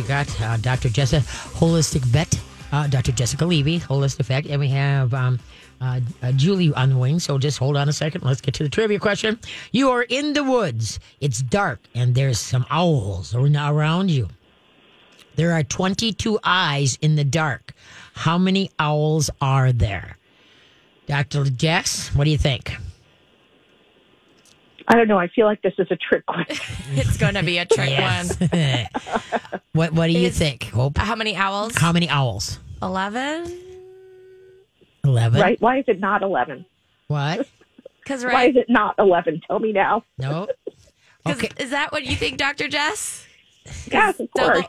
got Dr. Jessica, holistic vet, Dr. Jessica Levy, holistic vet, and we have Julie on the wing. So just hold on a second. Let's get to the trivia question. You are in the woods. It's dark, and there's some owls around you. There are 22 eyes in the dark. How many owls are there? Dr. Jess, what do you think? I don't know. I feel like this is a trick question. It's going to be a trick one. What do you think, Hope? How many owls? How many owls? 11? 11. Right? Why is it not 11? What? Why is it not 11? Tell me now. No. Okay. Is that what you think, Dr. Jess? Yes, of course.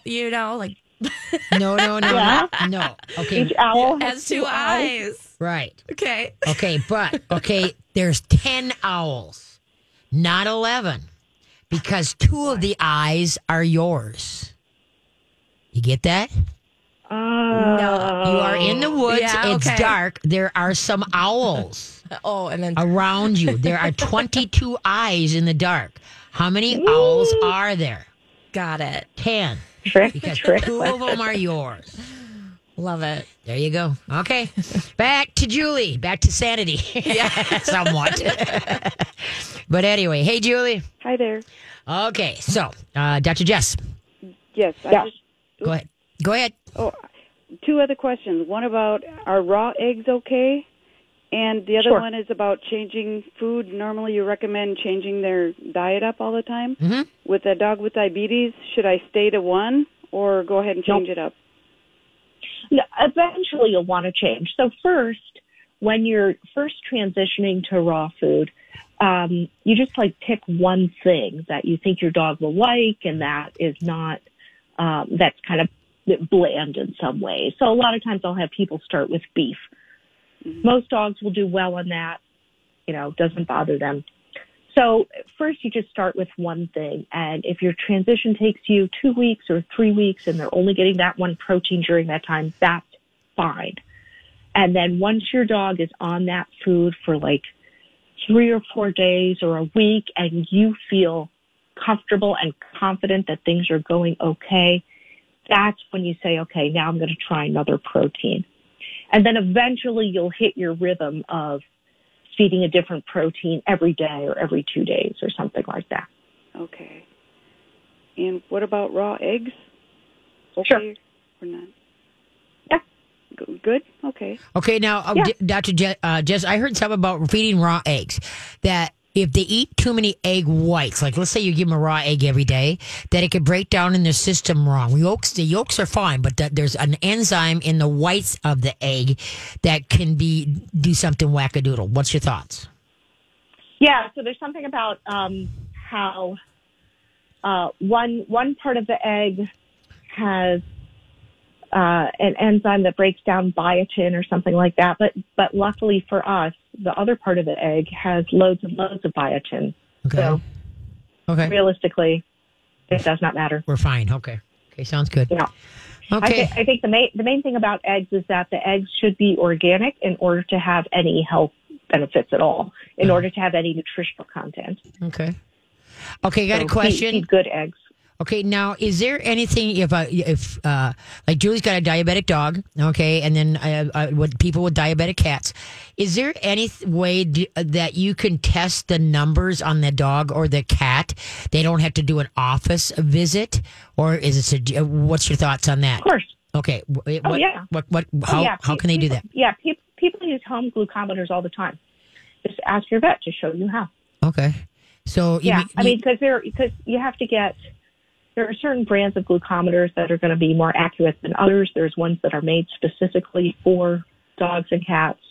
No. Yeah. No. Okay. Each owl has two eyes. Right. Okay. But there's 10 owls. Not 11, because 2 of the eyes are yours. You get that? No. You are in the woods. Yeah, It's dark. There are some owls and then around you. There are 22 eyes in the dark. How many owls are there? Got it. 10. Because Trick 2 of them are yours. Love it. There you go. Okay. Back to Julie. Back to sanity. Yeah. Somewhat. But anyway, hey, Julie. Hi there. Okay. So, Dr. Jess. Yes. Go ahead. Oh, 2 other questions. One about, are raw eggs okay? And the other one is about changing food. Normally you recommend changing their diet up all the time. Mm-hmm. With a dog with diabetes, should I stay to 1 or go ahead and change it up? No, eventually you'll want to change. So first, when you're first transitioning to raw food, you just pick one thing that you think your dog will like and that is not, that's kind of bland in some way. So a lot of times I'll have people start with beef. Mm-hmm. Most dogs will do well on that, doesn't bother them. So first you just start with one thing. And if your transition takes you 2 weeks or 3 weeks and they're only getting that one protein during that time, that's fine. And then once your dog is on that food for 3 or 4 days or a week and you feel comfortable and confident that things are going okay, that's when you say, okay, now I'm going to try another protein. And then eventually you'll hit your rhythm of feeding a different protein every day or every 2 days or something like that. Okay. And what about raw eggs? Okay sure. Or not? Yeah. Good? Okay. Okay, now, Dr. Jess, I heard something about feeding raw eggs, that if they eat too many egg whites, let's say you give them a raw egg every day, that it could break down in their system wrong. The yolks are fine, but there's an enzyme in the whites of the egg that can do something wackadoodle. What's your thoughts? Yeah, so there's something about how one part of the egg has an enzyme that breaks down biotin or something like that. But luckily for us, the other part of the egg has loads and loads of biotin. Okay. So realistically, it does not matter. We're fine. Okay, sounds good. Yeah. Okay. I think the main thing about eggs is that the eggs should be organic in order to have any health benefits at all, in order to have any nutritional content. Okay, got a question. Eat good eggs. Okay, now, is there anything if Julie's got a diabetic dog, okay, and then with people with diabetic cats, is there any way that you can test the numbers on the dog or the cat? They don't have to do an office visit, or is it? What's your thoughts on that? Of course. Okay. Yeah. How can they do that? Yeah, people use home glucometers all the time. Just ask your vet to show you how. Okay. So because you have to get. There are certain brands of glucometers that are going to be more accurate than others. There's ones that are made specifically for dogs and cats.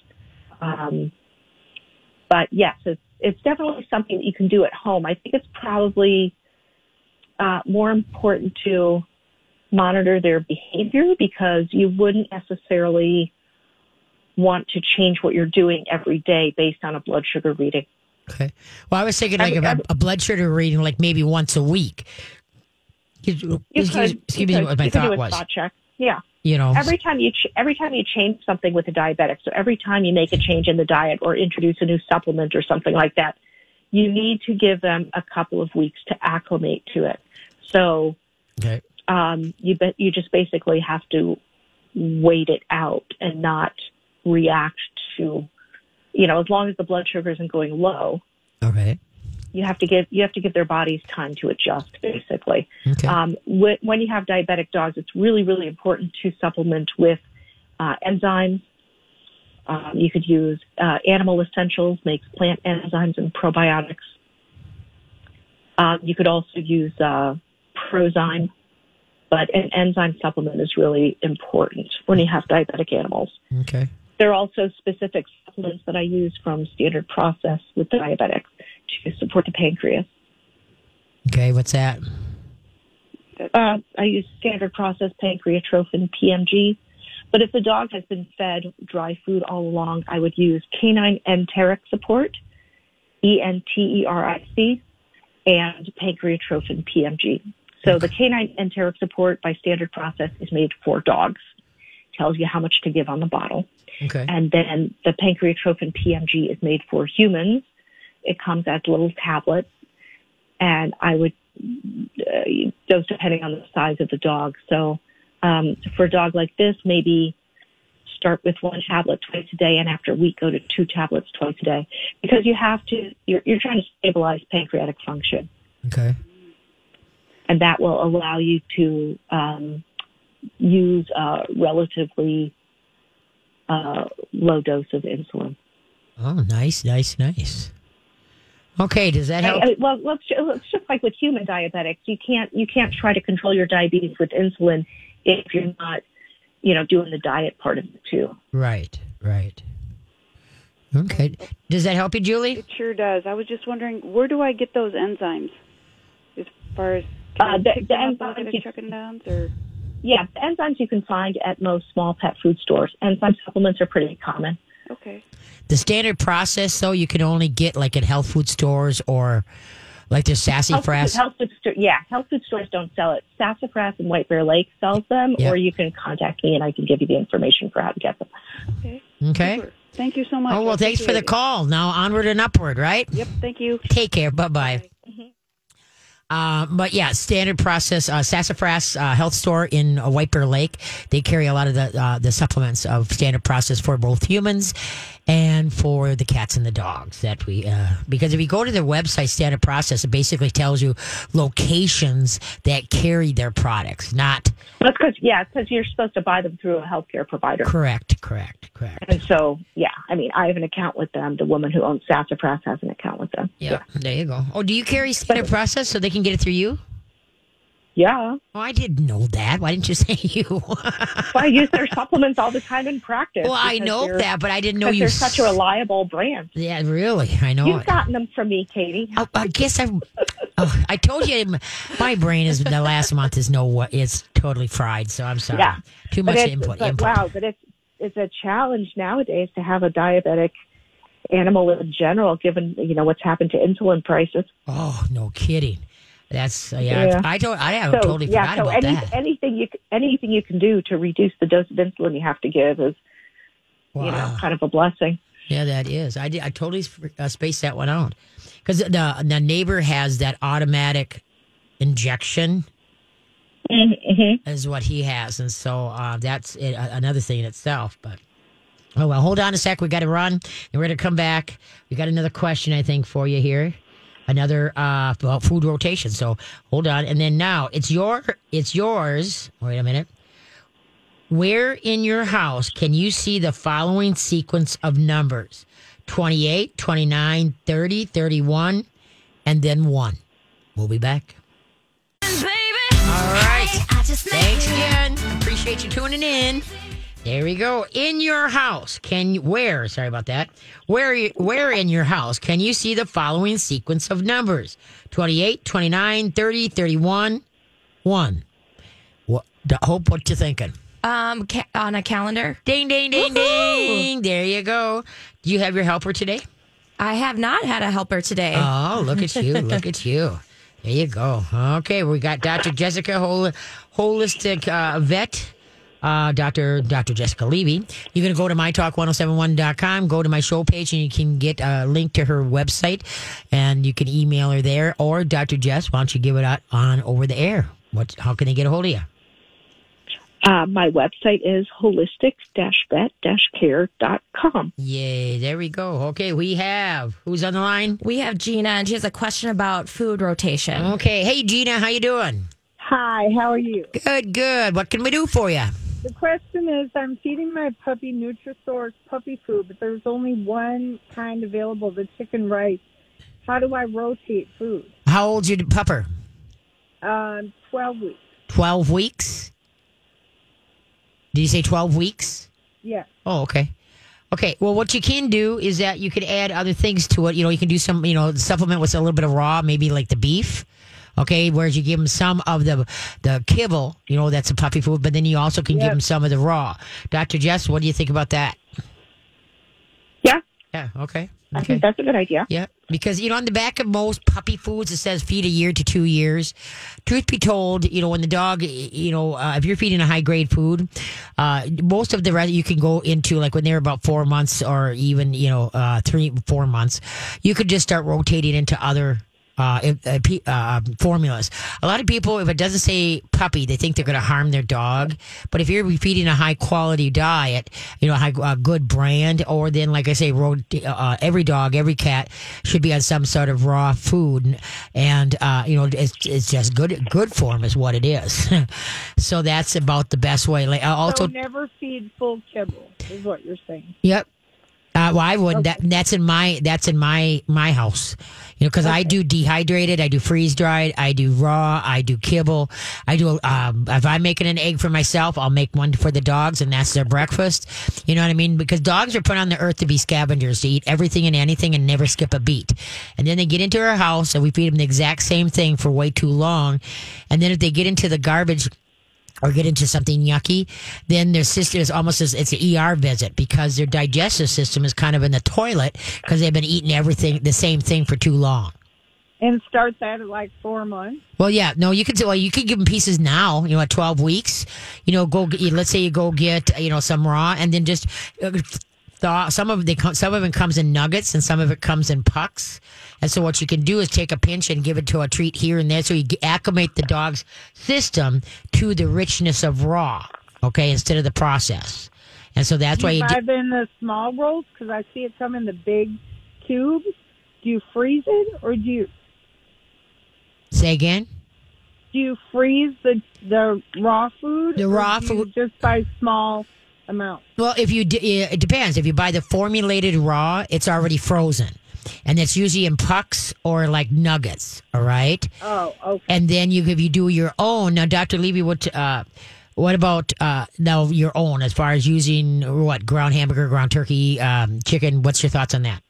But yes, it's definitely something that you can do at home. I think it's probably more important to monitor their behavior because you wouldn't necessarily want to change what you're doing every day based on a blood sugar reading. Okay. Well, I was thinking a blood sugar reading maybe once a week. Excuse me, what my thought was. Spot check. Yeah. Every time you change something with a diabetic, so every time you make a change in the diet or introduce a new supplement or something like that, you need to give them a couple of weeks to acclimate to it. So you just basically have to wait it out and not react to, as long as the blood sugar isn't going low. Okay. You have to give their bodies time to adjust, basically. Okay. When you have diabetic dogs, it's really, really important to supplement with enzymes. You could use Animal Essentials, makes plant enzymes and probiotics. You could also use Prozyme, but an enzyme supplement is really important when you have diabetic animals. Okay. There are also specific supplements that I use from Standard Process with diabetics to support the pancreas. Okay, what's that? I use Standard Process Pancreatrophin PMG. But if the dog has been fed dry food all along, I would use Canine Enteric Support, ENTERIC, and Pancreatrophin PMG. So the Canine Enteric Support by Standard Process is made for dogs. Tells you how much to give on the bottle. Okay. And then the Pancreatrophin PMG is made for humans. It comes as little tablets, and I would dose depending on the size of the dog. So for a dog like this, maybe start with 1 tablet twice a day, and after a week, go to 2 tablets twice a day, because you're trying to stabilize pancreatic function. Okay. And that will allow you to use a relatively low dose of insulin. Oh, nice. Okay, does that help? Well, it's just like with human diabetics. You can't try to control your diabetes with insulin if you're not, doing the diet part of it too. Right. Okay. Does that help you, Julie? It sure does. I was just wondering, where do I get those enzymes? As far as the enzymes at Chuck and Downs, or yeah, the enzymes you can find at most small pet food stores. Enzyme supplements are pretty common. okay. The Standard Process, though, you can only get like at health food stores or like there's Sassafras. Health food stores don't sell it. Sassafras and White Bear Lake sells them, Yep. or you can contact me and I can give you the information for how to get them. Okay. Super. Thank you so much. Oh, well, I thanks for the appreciate it. call. Now onward and upward, right? Yep, thank you. Take care. Bye-bye. But yeah, Standard Process, Sassafras Health Store in White Bear Lake. They carry a lot of the supplements of Standard Process for both humans and for the cats and the dogs. That we because if you go to their website, Standard Process, it basically tells you locations that carry their products. Not That's because you're supposed to buy them through a healthcare provider. correct. And so, I have an account with them. The woman who owns Sassafras has an account with them. Yeah, there you go. Oh, do you carry Standard Process so they can get it through you? Yeah. Oh, I didn't know that. Why didn't you say you? I use their supplements all the time in practice. Well, I know that, but I didn't know you. They're such a reliable brand. Yeah, really. I know. You've gotten them from me, Katie. I guess I told you my brain is the last month is it's totally fried. So I'm sorry. Yeah. Too much input. Wow, but it's a challenge nowadays to have a diabetic animal in general, given what's happened to insulin prices. Oh, no kidding. That's I have totally forgot about that. Anything you can do to reduce the dose of insulin you have to give is, kind of a blessing. Yeah, that is. I totally spaced that one out because the neighbor has that automatic injection. Mm-hmm. Is what he has, and so that's another thing in itself. But oh well, hold on a sec. We got to run, and we're going to come back. We got another question, I think, for you here. Another about food rotation. So hold on, and then now it's yours. Wait a minute. Where in your house can you see the following sequence of numbers? 28, 29, 30, 31, and then 1. We'll be back. All right. Thanks again. Appreciate you tuning in. There we go. In your house, sorry about that. Where in your house can you see the following sequence of numbers? 28, 29, 30, 31, 1. Hope, what you thinking? On a calendar. Ding, ding, ding, ding. There you go. Do you have your helper today? I have not had a helper today. Oh, look at you. Look at you. There you go. Okay, we got Dr. Jessica, holistic vet. Dr. Jessica Levy. You're going to go to mytalk1071.com, go to my show page, and you can get a link to her website, and you can email her there. Or Dr. Jess, why don't you give it out on over the air? How can they get a hold of you? My website is holistic-vet-care.com. Yay, there we go. Okay, who's on the line? We have Gina, and she has a question about food rotation. Okay, hey Gina, how you doing? Hi, how are you? Good. What can we do for you? The question is, I'm feeding my puppy Nutrisource puppy food, but there's only one kind available, the chicken rice. How do I rotate food? How old's your pupper? 12 weeks. 12 weeks? Did you say 12 weeks? Yeah. Oh, okay. Okay, well, what you can do is that you can add other things to it. You can do some, supplement with a little bit of raw, maybe like the beef. Okay, whereas you give them some of the kibble, that's a puppy food, but then you also can give them some of the raw. Dr. Jess, what do you think about that? Yeah. Yeah, okay. I think that's a good idea. Yeah, because, on the back of most puppy foods, it says feed a year to 2 years. Truth be told, when the dog, if you're feeding a high-grade food, most of the rest you can go into, like when they're about 4 months or even, 3-4 months, you could just start rotating into other formulas. A lot of people, if it doesn't say puppy, they think they're going to harm their dog. But if you're feeding a high quality diet, a good brand, or then, like I say, every dog, every cat should be on some sort of raw food, and it's just good for them is what it is. So that's about the best way. Like also, so never feed full kibble is what you're saying. Yep. Well, I wouldn't. Okay. That's in my house. Because I do dehydrated, I do freeze dried, I do raw, I do kibble, I do. If I'm making an egg for myself, I'll make one for the dogs, and that's their breakfast. You know what I mean? Because dogs are put on the earth to be scavengers, to eat everything and anything and never skip a beat. And then they get into our house, and we feed them the exact same thing for way too long. And then if they get into the garbage or get into something yucky, then their system is almost as it's an ER visit, because their digestive system is kind of in the toilet because they've been eating the same thing for too long. And start that at like 4 months? Well, yeah, no, you could give them pieces now, at 12 weeks, let's say you go get, some raw, and then just some of it comes in nuggets and some of it comes in pucks. And so what you can do is take a pinch and give it to a treat here and there, so you acclimate the dog's system to the richness of raw, okay, instead of the process. And so that's why you buy them in the small rolls, because I see it come in the big cubes. Do you freeze it, or do you... Say again? Do you freeze the raw food? The raw food? Just buy small amounts? Well, it depends. If you buy the formulated raw, it's already frozen. And it's usually in pucks or like nuggets, all right? Oh, okay. And then if you do your own, now, Dr. Levy, what about now your own, as far as using ground hamburger, ground turkey, chicken? What's your thoughts on that?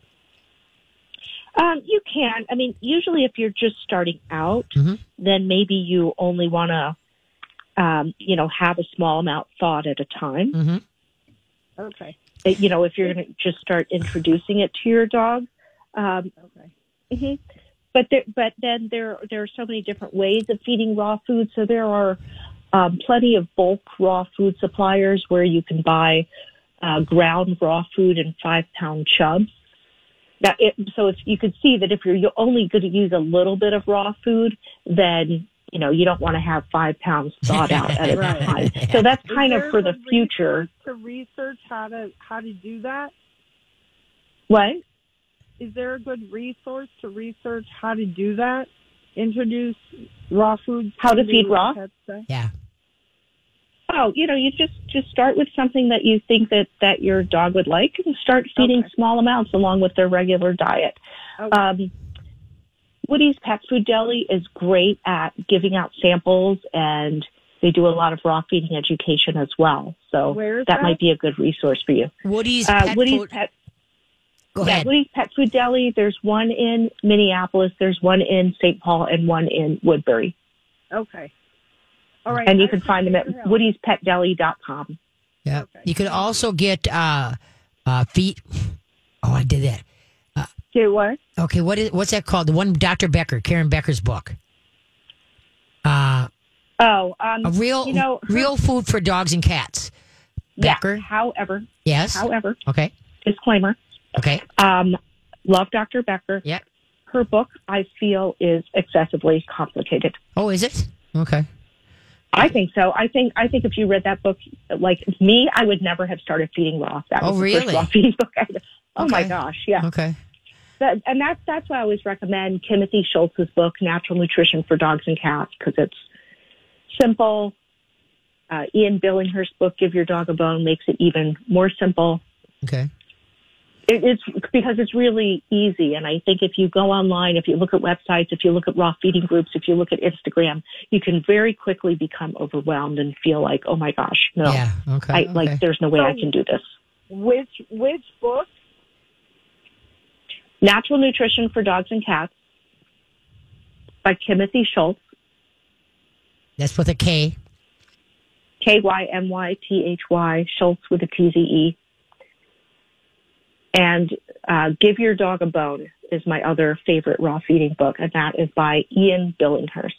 You can. I mean, usually if you're just starting out, then maybe you only want to, have a small amount thawed at a time. Mm-hmm. Okay. If you're going to just start introducing it to your dog. Okay. Mm-hmm. But then there are so many different ways of feeding raw food. So there are plenty of bulk raw food suppliers where you can buy ground raw food in 5-pound chubs. So if you could see that if you're only going to use a little bit of raw food, then you don't want to have 5 pounds thawed out at a time. So that's kind of for the future. To research how to do that. What? Is there a good resource to research how to do that? Introduce raw foods. How to feed raw? Yeah. Oh, you just start with something that you think that your dog would like, and start feeding small amounts along with their regular diet. Okay. Woody's Pet Food Deli is great at giving out samples, and they do a lot of raw feeding education as well. So that might be a good resource for you. Woody's Pet Food. Go ahead. Woody's Pet Food Deli. There's one in Minneapolis. There's one in St. Paul and one in Woodbury. Okay. All right. And you can find them at woodyspetdeli.com. Yeah. Okay. You could also get feet. Oh, I did that. Get what? Okay, what's that called? The one Dr. Becker, Karen Becker's book. A real food for dogs and cats. Becker. Yeah, however. Yes. However. Okay. Disclaimer. Okay. Love Dr. Becker. Yep. Her book, I feel, is excessively complicated. Oh, is it? Okay. I think so. I think if you read that book, like me, I would never have started feeding raw. That was the first raw feeding book. My gosh, yeah. Okay. That's why I always recommend Timothy Schultz's book, Natural Nutrition for Dogs and Cats, because it's simple. Ian Billinghurst's book, Give Your Dog a Bone, makes it even more simple. Okay. It's because it's really easy. And I think if you go online, if you look at websites, if you look at raw feeding groups, if you look at Instagram, you can very quickly become overwhelmed and feel like, oh my gosh, no, yeah, okay. Like there's no way I can do this. Which book? Natural Nutrition for Dogs and Cats by Timothy Schultz. That's with a K. Kymythy, Schultz with a TZE. And Give Your Dog a Bone is my other favorite raw feeding book, and that is by Ian Billinghurst.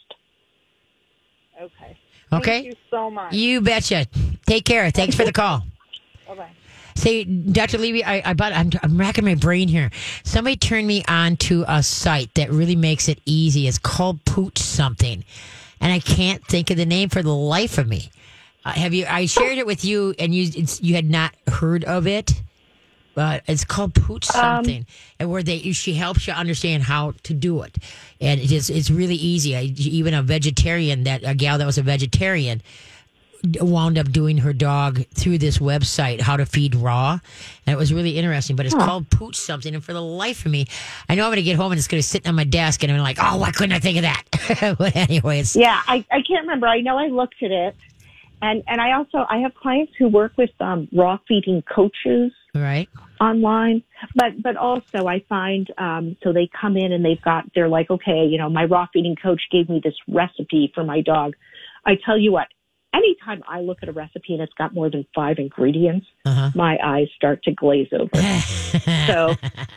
Okay. Okay. Thank you so much. You betcha. Take care. Thanks for the call. Bye-bye. Say, Dr. Levy, I'm racking my brain here. Somebody turned me on to a site that really makes it easy. It's called Pooch something, and I can't think of the name for the life of me. I shared it with you, and you had not heard of it. But it's called Pooch something, and where she helps you understand how to do it, and it's really easy. Even a gal that was a vegetarian wound up doing her dog through this website, how to feed raw, and it was really interesting. But it's called Pooch something, and for the life of me, I know I'm going to get home and it's going to sit on my desk, and I'm like, oh, why couldn't I think of that? But anyways, yeah, I can't remember. I know I looked at it, and I have clients who work with raw feeding coaches. Right. Online, but also I find so they come in and they're like, okay, my raw feeding coach gave me this recipe for my dog. I tell you what, anytime I look at a recipe and it's got more than 5 ingredients, my eyes start to glaze over. So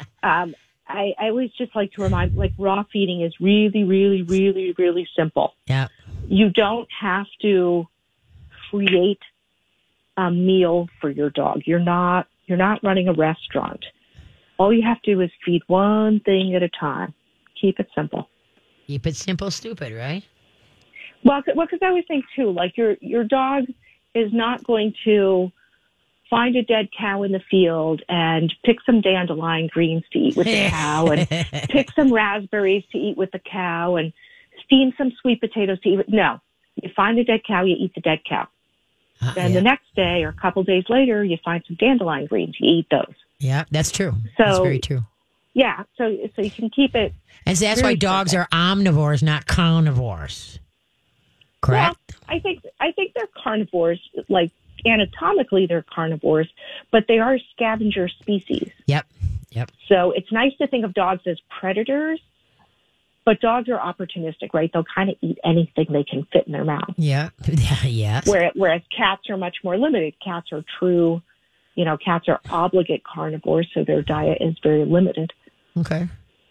I always just like to remind, like, raw feeding is really, really, really, really simple. Yeah. You don't have to create a meal for your dog. You're not running a restaurant. All you have to do is feed one thing at a time. Keep it simple. Keep it simple, stupid, right? Well, because I always think too, like your dog is not going to find a dead cow in the field and pick some dandelion greens to eat with the cow and pick some raspberries to eat with the cow and steam some sweet potatoes to eat with. No, you find a dead cow, you eat the dead cow. Then the next day or a couple days later, you find some dandelion greens. You eat those. Yeah, that's true. That's very true. Yeah, so you can keep it. And so that's why dogs are omnivores, not carnivores. Correct? Well, I think they're carnivores. Like, anatomically, they're carnivores, but they are scavenger species. Yep. So it's nice to think of dogs as predators. But dogs are opportunistic, right? They'll kind of eat anything they can fit in their mouth. Yeah. Yes. Whereas cats are much more limited. Cats are cats are obligate carnivores, so their diet is very limited. Okay.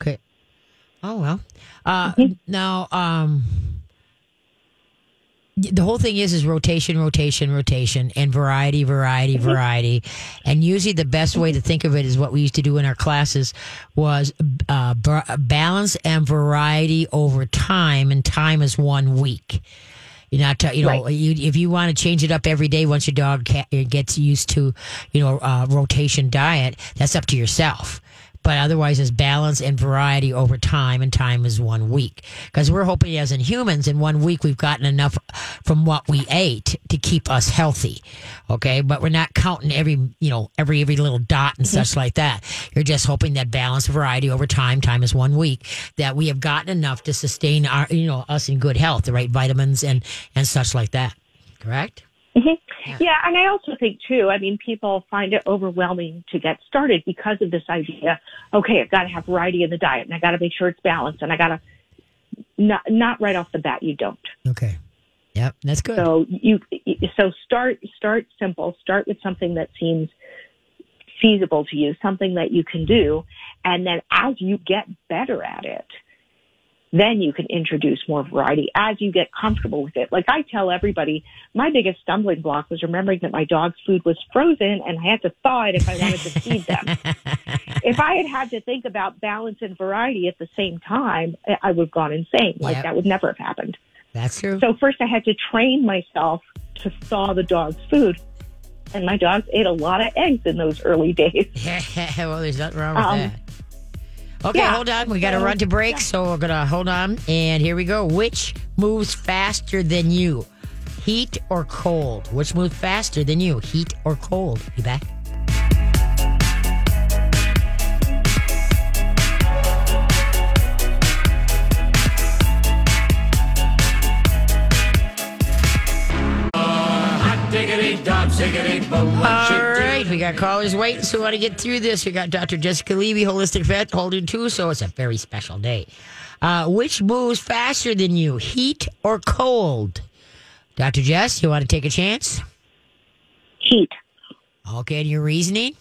Oh, well. Now, the whole thing is rotation, and variety. And usually the best way to think of it is what we used to do in our classes was balance and variety over time, and time is 1 week. You're not, if you want to change it up every day once your dog gets used to, rotation diet, that's up to yourself. But otherwise, it's balance and variety over time, and time is 1 week. Because we're hoping, as in humans, in 1 week we've gotten enough from what we ate to keep us healthy. Okay, but we're not counting every little dot and such like that. You're just hoping that balance, variety over time is 1 week, that we have gotten enough to sustain our, us in good health, the right vitamins and such like that. Correct? Mm-hmm. Yeah, and I also think, too, people find it overwhelming to get started because of this idea, okay, I've got to have variety in the diet, and I got to make sure it's balanced, and I got to, not right off the bat, you don't. Okay. Yep, that's good. So start simple. Start with something that seems feasible to you, something that you can do, and then as you get better at it, then you can introduce more variety as you get comfortable with it. Like I tell everybody, my biggest stumbling block was remembering that my dog's food was frozen and I had to thaw it if I wanted to feed them. If I had to think about balance and variety at the same time, I would have gone insane. That would never have happened. That's true. So first I had to train myself to thaw the dog's food. And my dogs ate a lot of eggs in those early days. Well, there's nothing wrong with that. Okay, yeah. hold on. We got to run to break, so we're going to hold on. And here we go. Which moves faster than you? Heat or cold? Which moves faster than you? Heat or cold? Be back. All right, we got callers waiting, so we want to get through this. We got Dr. Jessica Levy, holistic vet, holding too, so it's a very special day. Which moves faster than you, heat or cold? Dr. Jess, you want to take a chance? Heat. Okay, and your reasoning?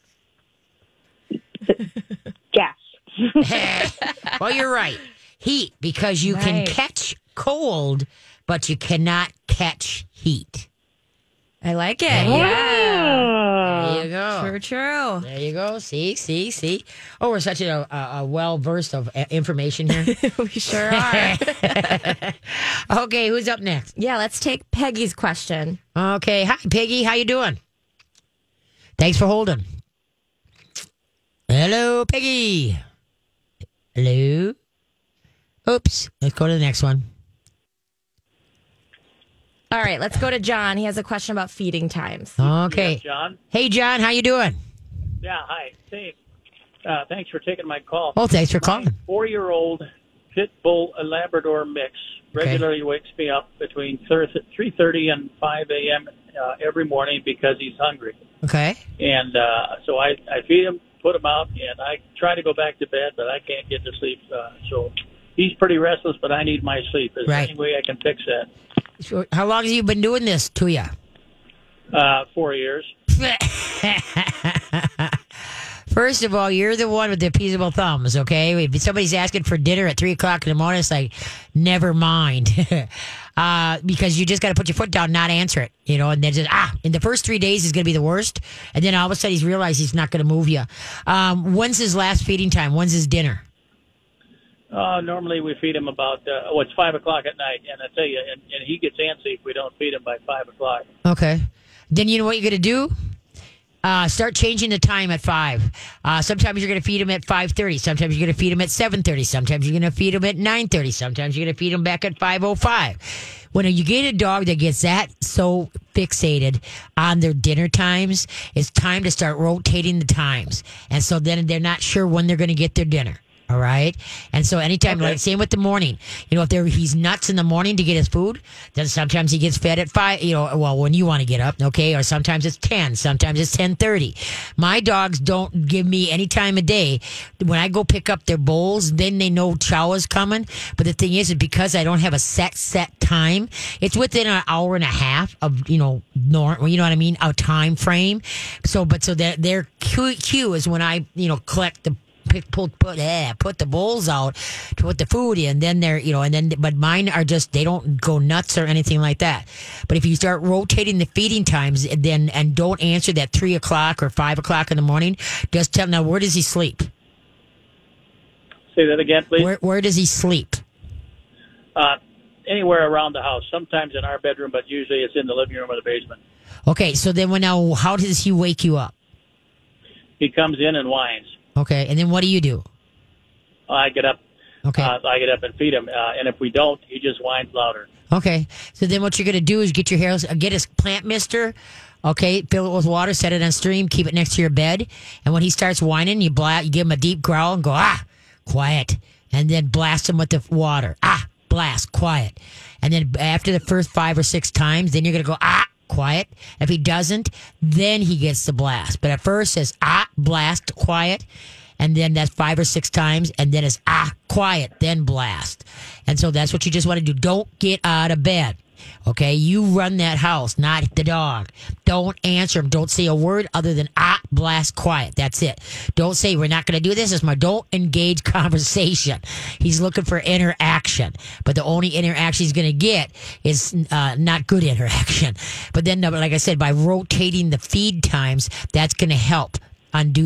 Yes. Well, you're right. Heat, because you can Right. catch cold, but you cannot catch heat. I like it. Yeah. Yeah. There you go. True. There you go. See. Oh, we're such a well-versed of information here. We sure are. Okay, who's up next? Yeah, let's take Peggy's question. Okay, hi, Peggy. How you doing? Thanks for holding. Hello, Peggy. Hello. Oops. Let's go to the next one. All right, let's go to John. He has a question about feeding times. Okay. Yeah, John. Hey, John. How you doing? Yeah, hi. Hey, thanks for taking my call. Oh, thanks for My calling. 4-year-old pit bull Labrador mix regularly wakes me up between 3:30 and 5 a.m. Every morning because he's hungry. Okay. And so I feed him, put him out, and I try to go back to bed, but I can't get to sleep. So he's pretty restless, but I need my sleep. Is there Right. any way I can fix that? So how long have you been doing this to you? 4 years. First of all, you're the one with the appeasable thumbs, okay? If somebody's asking for dinner at 3 o'clock in the morning, it's like, never mind. Because you just got to put your foot down, not answer it, and then just, in the first 3 days is going to be the worst. And then all of a sudden he's realized he's not going to move you. When's his last feeding time? When's his dinner? Normally we feed him about, it's 5 o'clock at night, and I tell you, and he gets antsy if we don't feed him by 5 o'clock. Okay. Then you know what you're going to do? Start changing the time at 5. Sometimes you're going to feed him at 5:30. Sometimes you're going to feed him at 7:30. Sometimes you're going to feed him at 9:30. Sometimes you're going to feed him back at 5:05. When you get a dog that gets that so fixated on their dinner times, it's time to start rotating the times. And so then they're not sure when they're going to get their dinner. All right. And so anytime, like same with the morning, if he's nuts in the morning to get his food, then sometimes he gets fed at 5, when you want to get up. Okay. Or sometimes it's 10, sometimes it's 10:30. My dogs don't give me any time of day. When I go pick up their bowls, then they know chow is coming. But the thing is because I don't have a set time, it's within an hour and a half of, a time frame. So their cue is when I, collect the put the bowls out to put the food in. Then but mine are just, they don't go nuts or anything like that. But if you start rotating the feeding times, and don't answer that 3 o'clock or 5 o'clock in the morning, just tell him, now where does he sleep? Say that again, please. Where does he sleep? Anywhere around the house. Sometimes in our bedroom, but usually it's in the living room or the basement. Okay, so then how does he wake you up? He comes in and whines. Okay, and then what do you do? I get up. Okay. I get up and feed him, and if we don't, he just whines louder. Okay, so then what you're going to do is get a plant mister, okay, fill it with water, set it on stream, keep it next to your bed, and when he starts whining, you give him a deep growl and go, quiet, and then blast him with the water, blast, quiet, and then after the first 5 or 6 times, then you're going to go, quiet. If he doesn't, then he gets the blast. But at first it's blast, quiet, and then that's 5 or 6 times, and then it's quiet, then blast. And so that's what you just want to do. Don't get out of bed. Okay, you run that house, not the dog. Don't answer him. Don't say a word other than blast, quiet. That's it. Don't say we're not going to do this. Don't engage conversation. He's looking for interaction, but the only interaction he's going to get is not good interaction. But then, like I said, by rotating the feed times, that's going to help undo that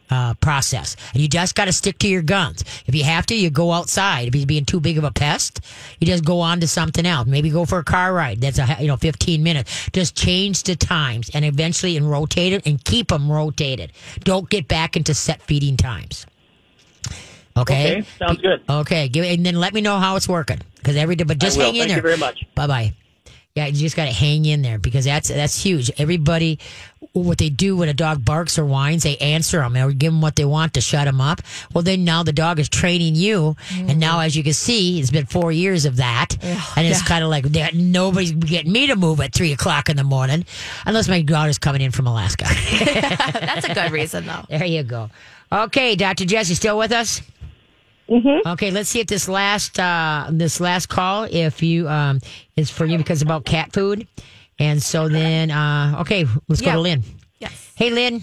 process. And you just got to stick to your guns. If you have to, you go outside. If he's being too big of a pest, you just go on to something else. Maybe go for a car ride. That's 15 minutes. Just change the times and eventually rotate it and keep them rotated. Don't get back into set feeding times. Okay, sounds good. Okay, and then let me know how it's working but just hang in Thank there. you very much. Bye bye. Yeah, you just got to hang in there because that's huge. Everybody, what they do when a dog barks or whines, they answer them or give them what they want to shut them up. Well, then now the dog is training you, and now as you can see, it's been 4 years of that, and it's kind of like nobody's getting me to move at 3:00 in the morning, unless my daughter's coming in from Alaska. That's a good reason, though. There you go. Okay, Dr. Jess, you still with us? Mm-hmm. Okay, let's see if this last call, if you is for you because it's about cat food, and so then okay, let's go to Lynn. Yes. Hey, Lynn.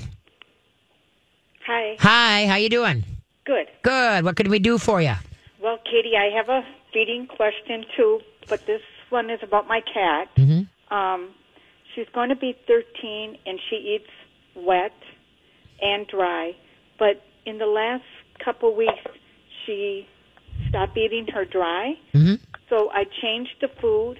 Hi. How you doing? Good. Good. What can we do for you? Well, Katie, I have a feeding question too, but this one is about my cat. Mm-hmm. She's going to be 13, and she eats wet and dry. But in the last couple weeks, she stopped eating her dry. Mm-hmm. So I changed the food,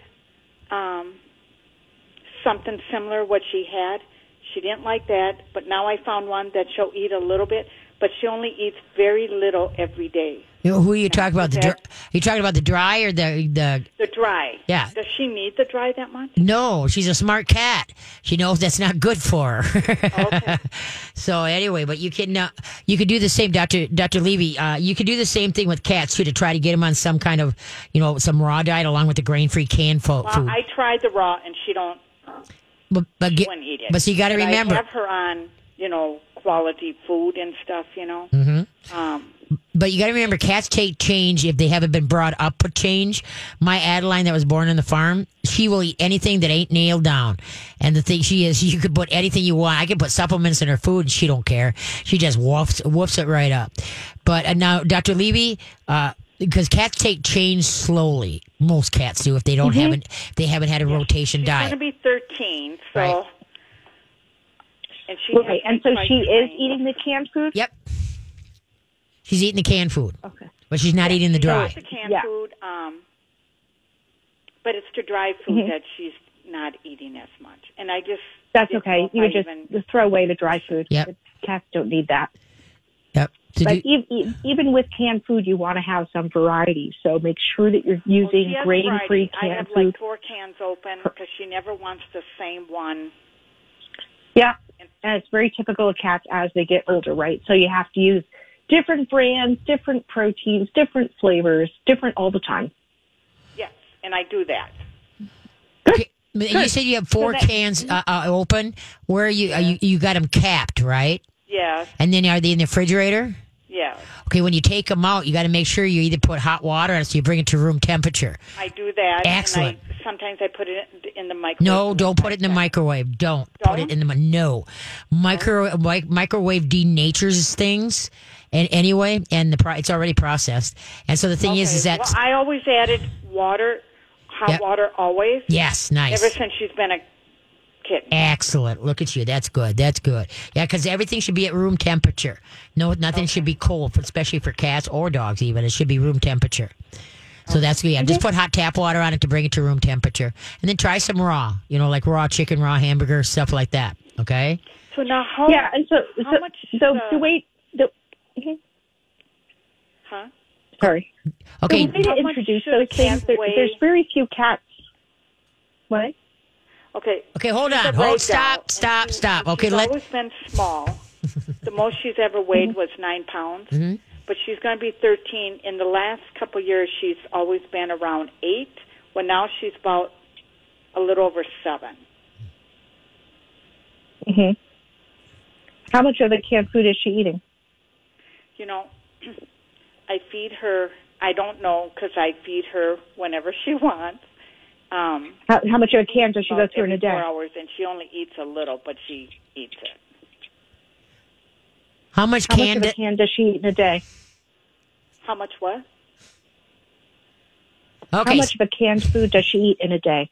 something similar what she had. She didn't like that, but now I found one that she'll eat a little bit, but she only eats very little every day. Who are you talking about? You talking about the dry or the The dry. Yeah. Does she need the dry that much? No, she's a smart cat. She knows that's not good for her. Okay. So anyway, but you can do the same, Dr. Levy. You could do the same thing with cats too to try to get them on some kind of some raw diet along with the grain-free canned food. Well, I tried the raw, and she wouldn't eat it. But so you got to remember. I have her on quality food and stuff. Mm-hmm. But you got to remember, cats take change if they haven't been brought up with change. My Adeline that was born on the farm, she will eat anything that ain't nailed down. And the thing you could put anything you want. I can put supplements in her food and she don't care. She just whoops it right up. But now, Dr. Levy, because cats take change slowly. Most cats do if they don't haven't had a rotation diet. She's going to be 13, so. Right. And she Right, and so she is eating the canned food? Yep. She's eating the canned food. Okay. But she's not eating the dry. She eats the canned food, but it's the dry food that she's not eating as much. And I just... That's okay. You would just throw away the dry food. Yep. The cats don't need that. Yep. But even with canned food, you want to have some variety. So make sure that you're using grain-free canned I have food. like 4 cans open because she never wants the same one. Yeah, and it's very typical of cats as they get older, right? So you have to use different brands, different proteins, different flavors, different all the time. Yes, and I do that. Okay. You said you have 4 cans open. Where are you? You got them capped, right? Yes. And then are they in the refrigerator? Yes. Okay, when you take them out, you got to make sure you either put hot water on it so you bring it to room temperature. I do that. Excellent. And sometimes I put it in the microwave. No, don't put it in the microwave. Don't put it in the no. Microwave denatures things, and anyway, and it's already processed. And so the thing is that I always added water, hot water, always. Yes, nice. Ever since she's been a kitten. Excellent. Look at you. That's good. That's good. Yeah, because everything should be at room temperature. No, nothing should be cold, especially for cats or dogs. Even it should be room temperature. So that's good. Yeah, just put hot tap water on it to bring it to room temperature, and then try some raw. Like raw chicken, raw hamburger, stuff like that. Okay. So now, how much? The way. Huh? Sorry. Okay. The way to introduce those things. There's very few cats. What? Okay. Okay, hold on. Stop. Okay, she's always been small. The most she's ever weighed was 9 pounds. Mm-hmm. But she's going to be 13. In the last couple of years, she's always been around 8. Well, now she's about a little over 7. Mm-hmm. How much of the canned food is she eating? I feed her. I don't know because I feed her whenever she wants. How much of a can does she go through in a day? 4 hours, and she only eats a little, but she eats it. How much of a can does she eat in a day? How much what? Okay. How much of a canned food does she eat in a day?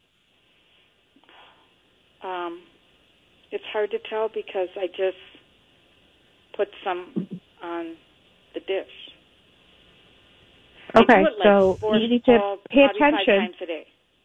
It's hard to tell because I just put some on the dish. Okay, I do it like so four, you need to pay probably 5 attention. times a day.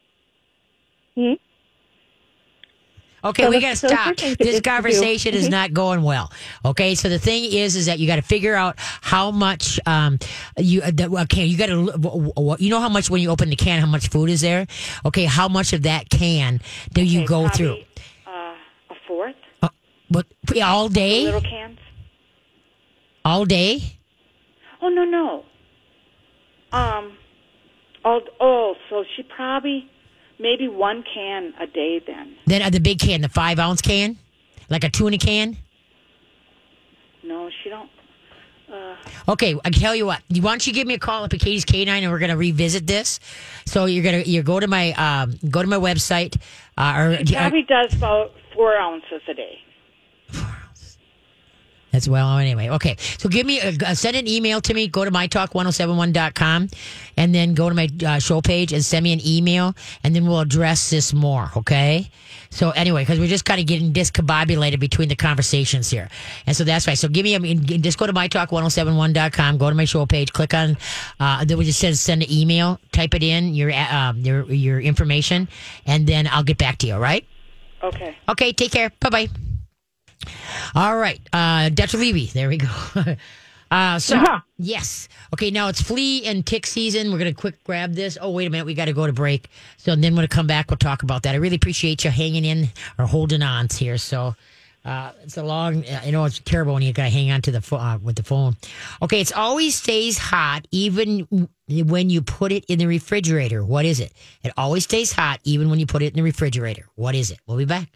Okay, So we the- got to so the stop. first thing This is to do- conversation is not going well. Okay, so the thing is that you got to figure out how much you got to you know how much when you open the can, how much food is there. Okay, how much of that can do you Okay, go through? probably, a fourth, But all day, little cans. all day. Oh no. So she probably maybe 1 can a day then. Then the big can, the 5-ounce can, like a tuna can. No, she don't. Okay, I tell you what. Why don't you give me a call up at Katie's K9 and we're gonna revisit this. So you go to my website She probably does about 4 ounces a day. That's well, anyway. Okay. So give me, send an email to me. Go to mytalk1071.com and then go to my show page and send me an email and then we'll address this more. Okay. So anyway, because we're just kind of getting discombobulated between the conversations here. And so that's why. So just go to mytalk1071.com, go to my show page, click on, then we just send an email, type it in, your information, and then I'll get back to you. All right. Okay. Okay. Take care. Bye-bye. All right, Dr. Levy, there we go. Yes. Okay, now it's flea and tick season. We're going to quick grab this. Oh, wait a minute. We got to go to break. So then when we come back, we'll talk about that. I really appreciate you hanging in or holding on here. So it's a long, I know it's terrible when you got to hang on to with the phone. Okay, it always stays hot even when you put it in the refrigerator. What is it? It always stays hot even when you put it in the refrigerator. What is it? We'll be back.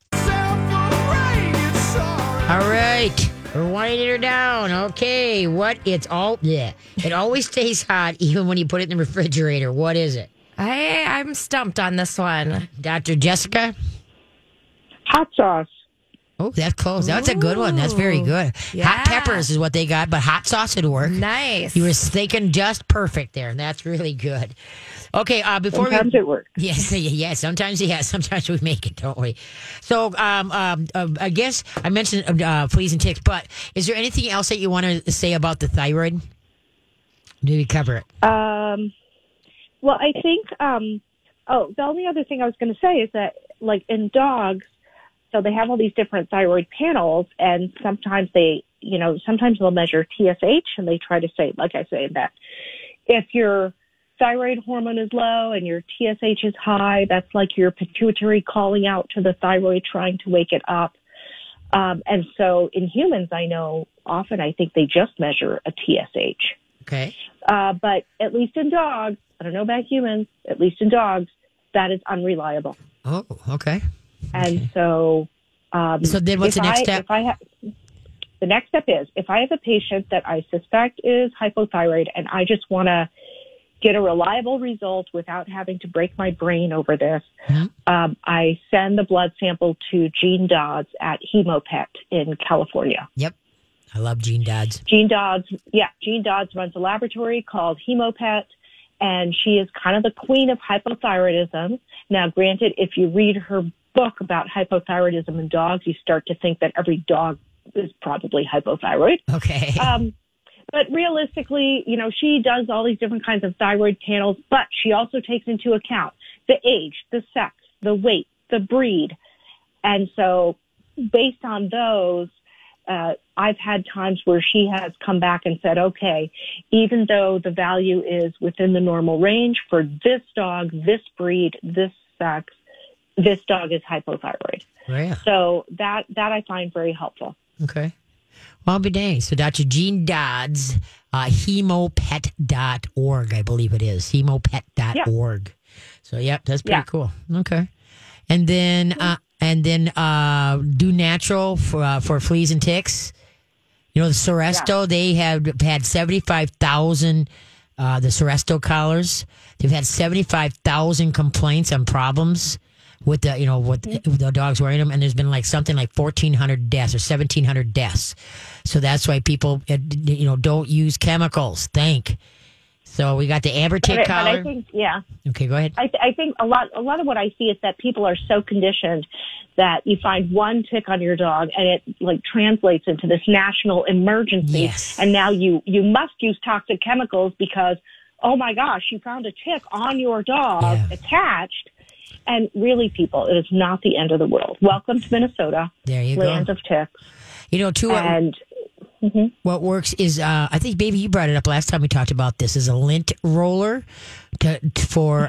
All right, we're winding her down. Okay, it always stays hot even when you put it in the refrigerator. What is it? I'm stumped on this one. Dr. Jessica? Hot sauce. Oh, that's close. That's a good one. That's very good. Yeah. Hot peppers is what they got, but hot sauce would work. Nice. You were thinking just perfect there. That's really good. Okay, before Sometimes it works. Yes, sometimes we make it, don't we? So, I guess I mentioned fleas and ticks, but is there anything else that you want to say about the thyroid? Did we cover it? Well, I think, the only other thing I was going to say is that, like in dogs, so they have all these different thyroid panels, and sometimes they'll measure TSH, and they try to say, like I say, that if your thyroid hormone is low and your TSH is high, that's like your pituitary calling out to the thyroid, trying to wake it up. And so in humans, I think they just measure a TSH. Okay. But at least in dogs, I don't know about humans, at least in dogs, that is unreliable. Oh, okay. And so, so then what's the next step? The next step is if I have a patient that I suspect is hypothyroid and I just want to get a reliable result without having to break my brain over this, I send the blood sample to Jean Dodds at Hemopet in California. Yep. I love Jean Dodds. Jean Dodds runs a laboratory called Hemopet, and she is kind of the queen of hypothyroidism. Now, granted, if you read her book about hypothyroidism in dogs, you start to think that every dog is probably hypothyroid. Okay. But realistically, she does all these different kinds of thyroid panels, but she also takes into account the age, the sex, the weight, the breed. And so based on those, I've had times where she has come back and said, okay, even though the value is within the normal range for this dog, this breed, this sex, this dog is hypothyroid. Yeah. So that I find very helpful. Okay. Well, I'll be dang. So Dr. Jean Dodds, hemopet.org, I believe it is. Hemopet.org. So, yep, that's pretty cool. Okay. And then Do Natural for fleas and ticks. The Seresto, they have had 75,000, the Seresto collars. They've had 75,000 complaints on problems with the dogs wearing them, and there's been something like 1,400 deaths or 1,700 deaths. So that's why people, don't use chemicals. So we got the amber tick collar. But I think, Okay, go ahead. I think a lot of what I see is that people are so conditioned that you find one tick on your dog and it like translates into this national emergency. Yes. And now you must use toxic chemicals because, oh my gosh, you found a tick on your dog attached. And really, people, it is not the end of the world. Welcome to Minnesota. There you land go. of ticks. You know, too, what works is, I think, baby, you brought it up last time we talked about this, is a lint roller for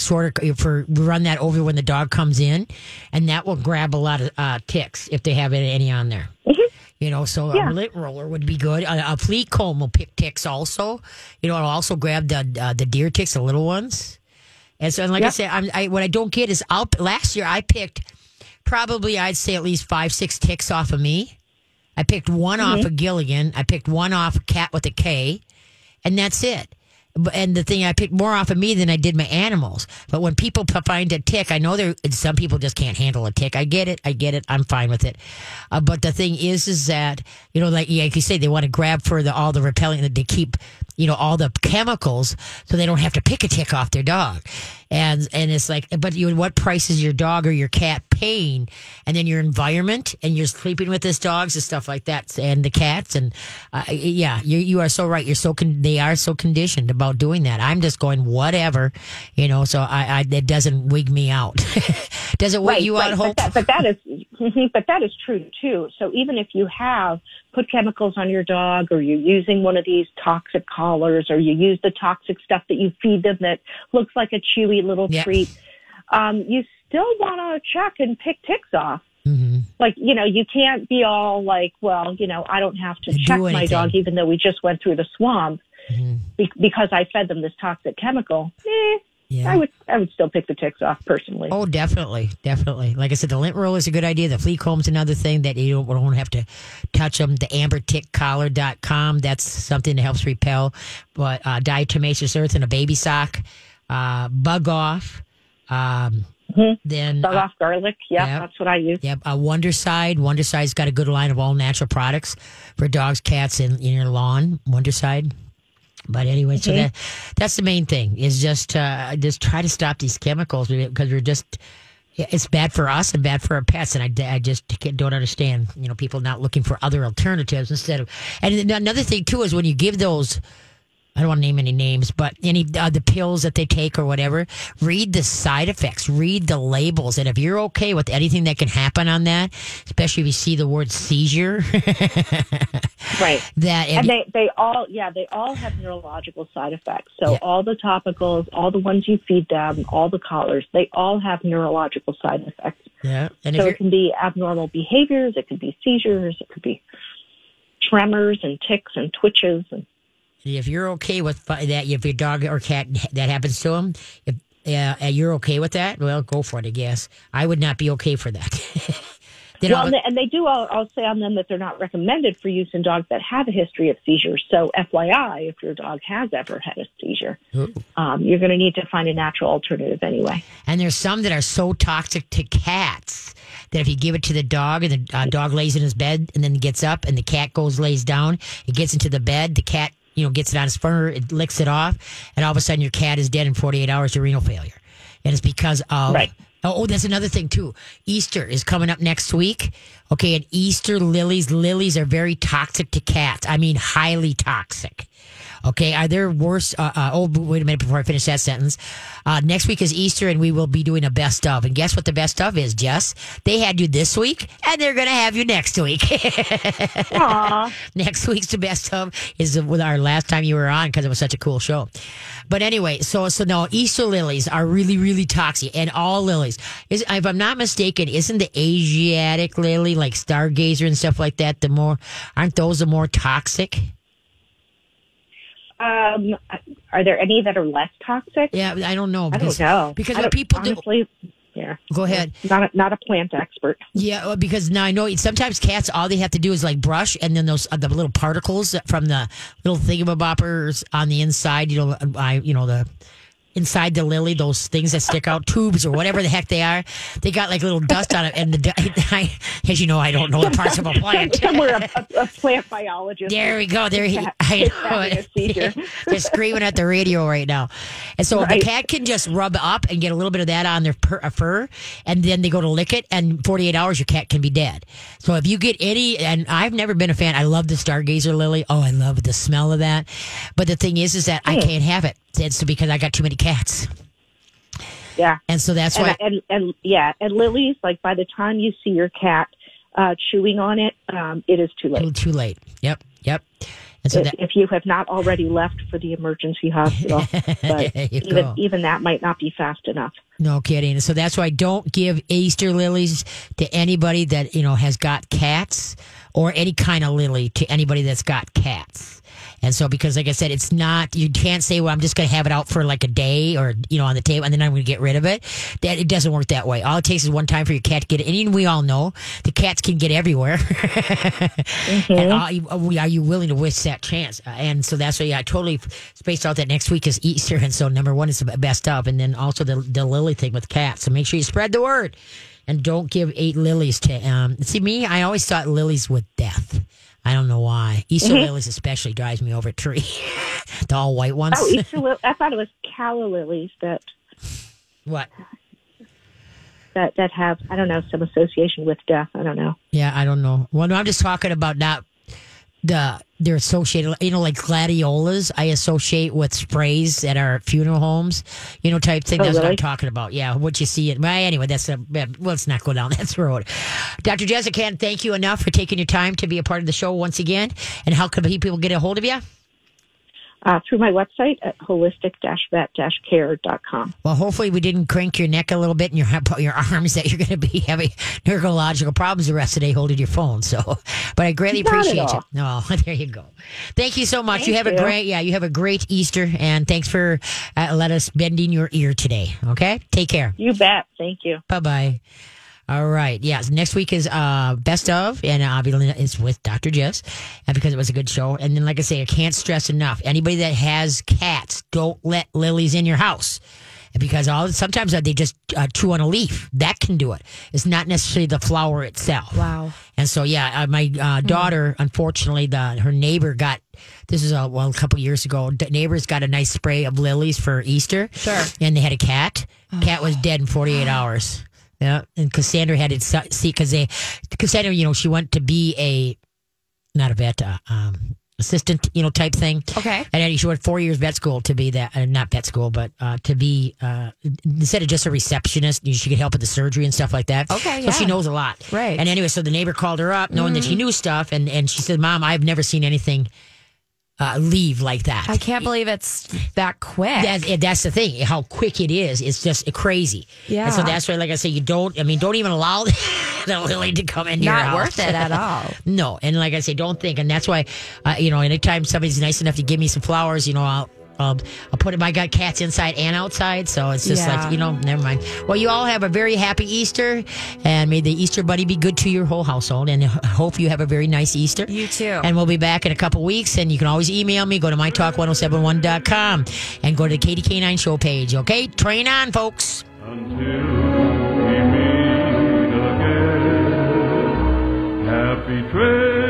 run that over when the dog comes in, and that will grab a lot of ticks if they have any on there. You know, so a lint roller would be good. A flea comb will pick ticks also. You know, it'll also grab the deer ticks, the little ones. And so, like I said, what I don't get is last year I picked probably, I'd say, at least 5-6 ticks off of me. I picked one off of Gilligan. I picked one off Cat with a K, and that's it. And the thing, I picked more off of me than I did my animals. But when people find a tick, I know some people just can't handle a tick. I get it. I'm fine with it. But the thing is that, you know, like you say, they want to grab for all the repelling that they keep, you know, all the chemicals so they don't have to pick a tick off their dog. And it's like, but what price is your dog or your cat paying? And then your environment, and you're sleeping with this dogs and stuff like that, and the cats. And you are so right. They are so conditioned about doing that. I'm just going whatever, you know. So it doesn't wig me out. Does it wig you out, Hope? But that is true too. So even if you have put chemicals on your dog, or you're using one of these toxic collars, or you use the toxic stuff that you feed them that looks like a chewy little treat, you still want to check and pick ticks off. Like, you know, you can't be all like, well, you know, I don't have to check my dog even though we just went through the swamp because I fed them this toxic chemical. I would still pick the ticks off personally. Oh, definitely. Like I said, the lint roll is a good idea. The flea comb's another thing that you don't have to touch them. The ambertickcollar.com, that's something that helps repel. But diatomaceous earth in a baby sock, bug off. Then bug off garlic. That's what I use. Wondercide. Wonderside's got a good line of all natural products for dogs, cats, and in your lawn. Wondercide. But anyway, so that's the main thing, is just try to stop these chemicals, because it's bad for us and bad for our pets. And I just don't understand, you know, people not looking for other alternatives instead of. And another thing too is when you give those, I don't want to name any names, but the pills that they take or whatever, read the side effects, read the labels. And if you're okay with anything that can happen on that, especially if you see the word seizure, right? They all have neurological side effects. So all the topicals, all the ones you feed them, all the collars, they all have neurological side effects. Yeah. And so it can be abnormal behaviors, it could be seizures, it could be tremors and tics and twitches. And if you're okay with that, if your dog or cat that happens to them, if you're okay with that, well, go for it, I guess. I would not be okay for that. And they do, I'll say on them that they're not recommended for use in dogs that have a history of seizures. So FYI, if your dog has ever had a seizure, you're going to need to find a natural alternative anyway. And there's some that are so toxic to cats that if you give it to the dog and the dog lays in his bed and then gets up and the cat lays down, it gets into the bed, the cat, you know, gets it on its fur, it licks it off, and all of a sudden your cat is dead in 48 hours to renal failure. And it's because of... Right. Oh, that's another thing, too. Easter is coming up next week. Okay, and Easter lilies are very toxic to cats. I mean, highly toxic. Okay, are there worse? Wait a minute before I finish that sentence. Next week is Easter, and we will be doing a best of. And guess what the best of is, Jess? They had you this week, and they're going to have you next week. Aww. Next week's the best of is with our last time you were on, because it was such a cool show. But anyway, so no, Easter lilies are really, really toxic, and all lilies. If I'm not mistaken, isn't the Asiatic lily, like Stargazer and stuff like that, aren't those the more toxic? Are there any that are less toxic? Yeah, I don't know. I don't know. Because what people honestly, Go ahead. Not a plant expert. Yeah, because now I know sometimes cats, all they have to do is like brush, and then those the little particles from the little thingamaboppers on the inside, inside the lily, those things that stick out, tubes or whatever the heck they are, they got like little dust on it. And as you know, I don't know the parts of a plant. Somewhere a plant biologist. There we go. There is I having a seizure. know. They're screaming at the radio right now. And so the cat can just rub up and get a little bit of that on their fur, and then they go to lick it, and 48 hours, your cat can be dead. So if you get any, and I've never been a fan, I love the Stargazer lily. Oh, I love the smell of that. But the thing is that I can't have it. It's because I got too many cats. Yeah. And so that's why. And lilies, like by the time you see your cat chewing on it, it is too late. Too late. Yep. And so if you have not already left for the emergency hospital, but even that might not be fast enough. No kidding. So that's why don't give Easter lilies to anybody that has got cats, or any kind of lily to anybody that's got cats. And so, because like I said, it's not, you can't say, well, I'm just going to have it out for like a day or, on the table, and then I'm going to get rid of it. That it doesn't work that way. All it takes is one time for your cat to get it. And we all know the cats can get everywhere. And are you willing to waste that chance? And so that's why I totally spaced out that next week is Easter. And so number one is the best of, and then also the lily thing with cats. So make sure you spread the word. And don't give 8 lilies to, see me, I always thought lilies with death. I don't know why. Easter lilies especially drives me over a tree. The all white ones. Oh, Easter lilies. I thought it was calla lilies that. What? That have, I don't know, some association with death. I don't know. Yeah, I don't know. Well, no, I'm just talking about not they're associated, like gladiolas, I associate with sprays at our funeral homes, type thing. That's what I'm talking about. Yeah, what you see it. Well, anyway, let's not go down that road. Dr. Jessica, thank you enough for taking your time to be a part of the show once again. And how can people get a hold of you? Through my website at holistic-vet-care.com. Well, hopefully we didn't crank your neck a little bit and your arms that you're going to be having neurological problems the rest of the day holding your phone. So, but I greatly appreciate you. Oh, there you go. Thank you so much. Thank you have a great Easter, and thanks for let us bending your ear today. Okay, take care. You bet. Thank you. Bye-bye. All right. Yeah. So next week is Best of, and obviously it's with Dr. Jess, and because it was a good show. And then, like I say, I can't stress enough: anybody that has cats, don't let lilies in your house, because sometimes they just chew on a leaf. That can do it. It's not necessarily the flower itself. Wow. And so, yeah, my daughter, unfortunately, her neighbor got. This is a couple years ago. The neighbors got a nice spray of lilies for Easter. Sure. And they had a cat. Cat was dead in 48 hours. Yeah, and Cassandra had to see because Cassandra, she went to be not a vet, assistant, type thing. Okay. And then she went 4 years vet school to be that, not vet school, but to be instead of just a receptionist, she could help with the surgery and stuff like that. Okay, so she knows a lot. Right. And anyway, so the neighbor called her up, knowing that she knew stuff, and she said, "Mom, I've never seen anything." Leave like that. I can't believe it's that quick. That's the thing. How quick it is. It's just crazy. Yeah. And so that's why, like I say, don't even allow the lily to come into your house. Not worth it at all. No. And like I say, don't think. And that's why, anytime somebody's nice enough to give me some flowers, I'll put it. I got cats inside and outside, so it's just like, never mind. Well, you all have a very happy Easter, and may the Easter bunny be good to your whole household, and I hope you have a very nice Easter. You too. And we'll be back in a couple weeks, and you can always email me. Go to mytalk1071.com and go to the Katie K9 show page, okay? Train on, folks. Until we meet again, happy trail.